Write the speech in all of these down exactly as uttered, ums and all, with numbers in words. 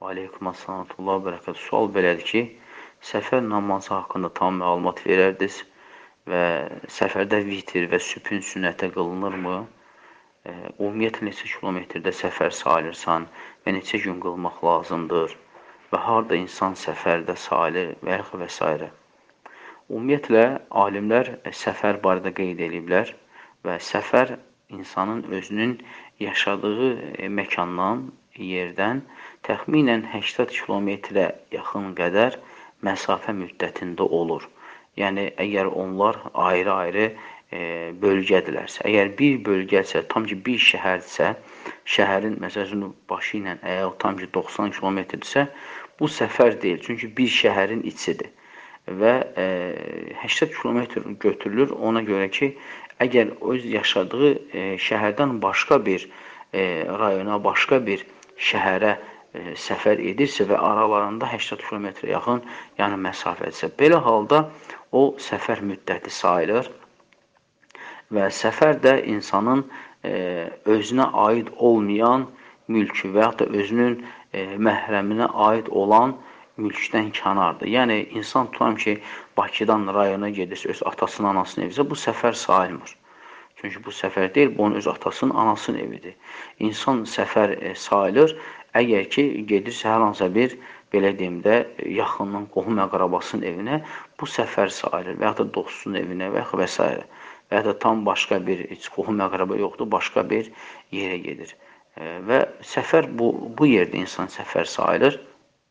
Aleykum assalamullah və bərəkət. Sual belədir ki, səfər namazı haqqında tam məlumat verərdiniz və səfərdə vitr və sübhün sünnətə qılınırmı? E, Ümumiyyətlə neçə kilometrdə səfər sayılırsan və neçə gün qılmaq lazımdır və harda insan səfərdə sayılır və yaxud və s. Ümumiyyətlə, alimlər səfər barədə qeyd ediblər və səfər insanın özünün yaşadığı məkandan, yerdən təxminən səksən kilometrə yaxın qədər məsafə müddətində olur. Yəni, əgər onlar ayrı-ayrı e, bölgədirlərsə, əgər bir bölgədirsə, tam ki bir şəhərdirsə, şəhərin məsələn başı ilə əgər tam ki doxsan kilometrdirsə, bu səfər deyil, çünki bir şəhərin içidir. Və e, səksən kilometr götürülür ona görə ki, əgər öz yaşadığı e, şəhərdən başqa bir e, rayona, başqa bir şəhərə e, səfər edirsə və aralarında səksən kilometrə yaxın, yəni məsafədirsə, belə halda o səfər müddəti sayılır və səfər də insanın e, özünə aid olmayan mülkü və yaxud da özünün e, məhrəminə aid olan mülkdən kənardır. Yəni, insan tutam ki, Bakıdan rayona gedirsə, öz atasının, anasının evisə, bu səfər sayılmır. Çünki bu səfər deyil, bu onun öz atasının, anasının evidir. İnsan səfər e, sayılır, əgər ki, gedirsə hər hansısa bir, belə deyim də, yaxından qohum əqrabasının evinə, bu səfər sayılır və yaxud da dostunun evinə və yaxud və s. Və yaxud da tam başqa bir, heç qohum əqraba yoxdur, başqa bir yerə gedir. E, və səfər bu, bu yerdə insan səfər sayılır.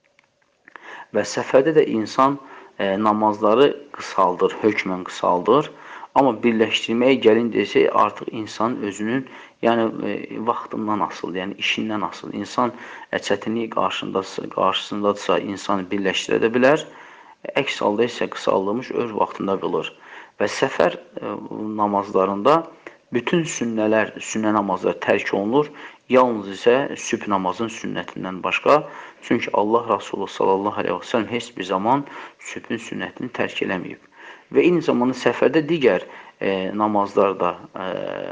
Və səfərdə də insan e, namazları qısaldır, hökmən qısaldır. Amma birləşdirməyə gəlincəsə artıq insan özünün, yəni e, vaxtından asılı, yəni işindən asılı. İnsan e, çətinlik qarşısındadırsa, qarşısındadırsa insan birləşdirə də bilər. Əks halda isə qısaldılmış öz vaxtında qılır. Və səfər e, namazlarında bütün sünnələr, sünnə namazları tərk olunur. Yalnız isə sübh namazın sünnətindən başqa. Çünki Allah Rasulü sallallahu aleyhi və səlləm heç bir zaman sübhün sünnətini tərk eləməyib. Və eyni zamanda səfərdə digər e, namazlar da e,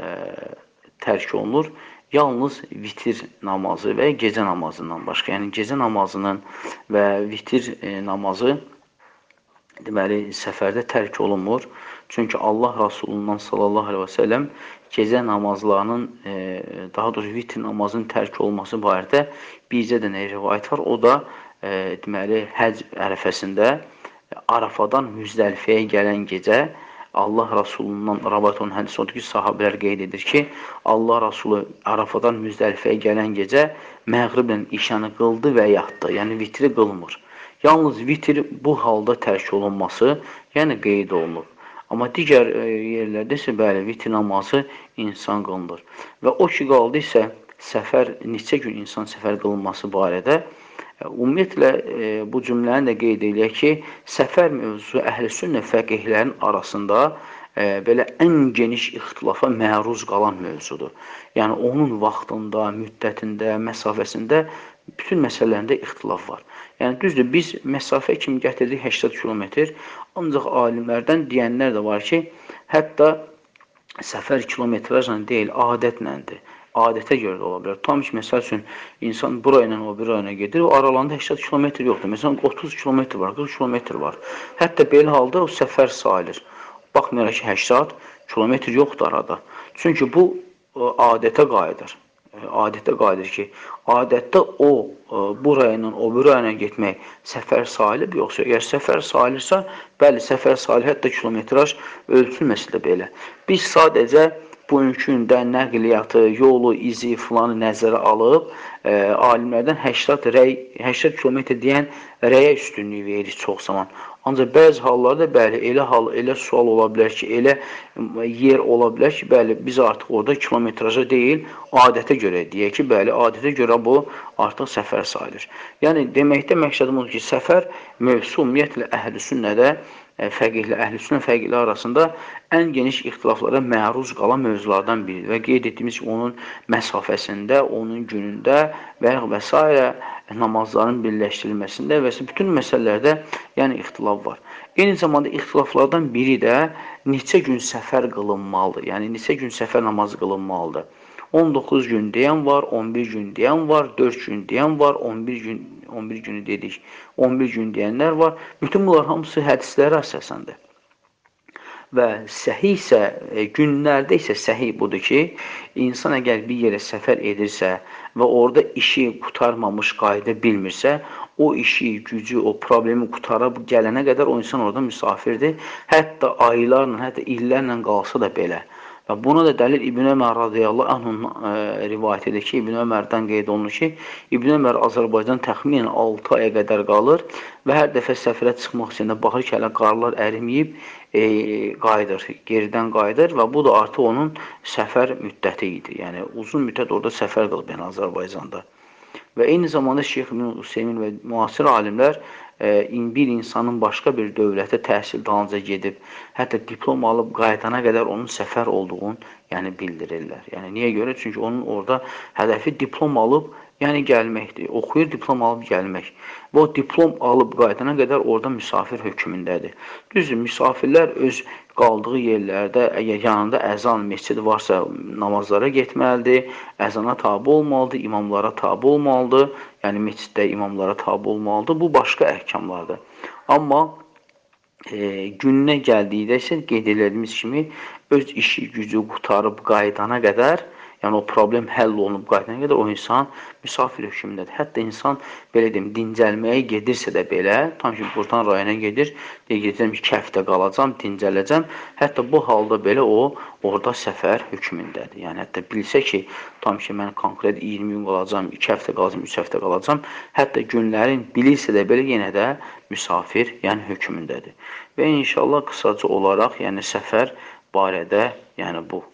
tərk olunur. Yalnız vitir namazı və gecə namazından başqa. Yəni gecə namazının və vitir e, namazı deməli, səfərdə tərk olunmur. Çünki Allah Rasulundan sallallahu aleyhi və səlləm gecə namazlarının, e, daha doğrusu vitr namazının tərk olması barədə bizə də nə rivayət var. O da e, deməli, həc ərəfəsində Arafadan Müzdəlifəyə gələn gecə Allah Rasulundan rivayət olan hədis odur ki, sahabələr qeyd edir ki, Allah Rasulu Arafadan Müzdəlifəyə gələn gecə məğriblə işanı qıldı və yatdı. Yəni vitri qılmır. Yalnız vitr bu halda tərk olunması, yəni qeyd olunur. Amma digər e, yerlərdə isə bəli, vitr namazı insan qılınır. Və o ki, qaldı isə səfər, neçə gün insan səfər qılınması barədə, e, ümumiyyətlə e, bu cümləni də qeyd edək ki, səfər mövzusu əhl-i sünnə fəqihlərin arasında e, belə ən geniş ixtilafa məruz qalan mövzudur. Yəni, onun vaxtında, müddətində, məsafəsində bütün məsələlərində ixtilaf var. Yəni, düzdür, biz məsafə kimi gətirdik səksən kilometr, ancaq alimlərdən deyənlər də var ki, hətta səfər kilometrajla deyil, adətləndir. Adətə görə də ola bilər. Tam ki, məsəl üçün, insan bura ilə o bir rayona gedir, o aralarında səksən kilometr yoxdur. Məsələn, otuz kilometr var, qırx kilometr var. Hətta belə halda o səfər sayılır. Baxmayaraq ki, səksən kilometr yoxdur arada. Çünki bu adətə qayıdır. Adətə qayıdır ki, adətdə o, bu rayondan o bir rayona getmək səfər sayılıb, yoxsa əgər səfər sayılırsa, bəli, səfər sayılır, hətta kilometraj ölçülməsi də belə. Biz sadəcə bugünkü gündə nəqliyyatı, yolu, izi filanı nəzərə alıb, e, alimlərdən səksən kilometr deyən rəyə üstünlüyü verir çox zaman. Ancaq bəzi hallarda bəli, elə hal, elə sual ola bilər ki, elə yer ola bilər ki, bəli, biz artıq orada kilometraja deyil, adətə görə deyək ki, bəli, adətə görə bu artıq səfər sayılır. Yəni, deməkdə məqsədim odur ki, səfər mövzusu ümumiyyətlə əhl-i sünnədə, fəqihlə, əhl-i sünnə fəqihlə arasında ən geniş ixtilaflara məruz qalan mövzulardan biridir və qeyd etdiyimiz ki, onun məsafəsində, onun günündə və və s. namazların birləşdirilməsində və bütün məsələlərdə yəni ixtilaf var. Eyni zamanda ixtilaflardan biri də neçə gün səfər qılınmalıdır, yəni neçə gün səfər namazı qılınmalıdır. on doqquz gün deyən var, on bir gün deyən var, dörd gün deyən var, on bir gün, on bir günü dedik, on bir gün deyənlər var. Bütün bunlar hamısı hədislərə əsasəndir. Və səhih isə, e, günlərdə isə səhih budur ki, insan əgər bir yerə səfər edirsə və orada işi qurtarmamış qayıda bilmirsə, o işi, gücü, o problemi qutarıb gələnə qədər o insan orada misafirdir. Hətta aylarla, hətta illərlə qalsa da belə. Və buna da dəlil İbn Ömər radiyallahu anhun e, rivayət edir ki, İbn Ömərdən qeyd olunur ki, İbn Ömər Azərbaycan təxminən altı aya qədər qalır və hər dəfə səfərə çıxmaq üçün də baxır ki, hələ qarlar əriməyib, e, qayıdır, geridən qayıdır və bu da artıq onun səfər müddəti idi. Yəni uzun müddət orada səfər qılıb, yəni Azərbaycanda. Və eyni zamanda Şeyx İbn Hüseymin və müasir alimlər e, bir insanın başqa bir dövlətə təhsil dalınca gedib, hətta diplom alıb qayıdana qədər onun səfər olduğunu yəni bildirirlər. Yəni niyə görə? Çünki onun orada hədəfi diplom alıb, yəni gəlməkdir. Oxuyur, diplom alıb gəlmək. Və o diplom alıb qayıdana qədər orada misafir hökmündədir. Düzdür, misafirlər öz qaldığı yerlərdə, əgər yanında əzan, məscid varsa namazlara getməlidir, əzana tabi olmalıdır, imamlara tabi olmalıdır, yəni məsciddə imamlara tabi olmalıdır. Bu başqa əhkamlardır. Amma e, gününə gəldikdə isə qeyd edildiyimiz kimi öz işi, gücü qutarıb qaydana qədər, yəni o problem həll olunub qayıdana qədər o insan misafir hökmündədir. Hətta insan, belə deyim, dincəlməyə gedirsə də belə, tam ki, buradan rayona gedir, deyir, gedəcəm iki həftə qalacam, dincələcəm. Hətta bu halda belə o, orada səfər hökmündədir. Yəni, hətta bilsə ki, tam ki, mən konkret iyirmi gün qalacam, iki həftə qalacam, üç həftə qalacam, hətta günlərin bilirsə də belə yenə də misafir, yəni hökmündədir. Və inşallah qısaca olaraq, yəni səfər barədə, yəni bu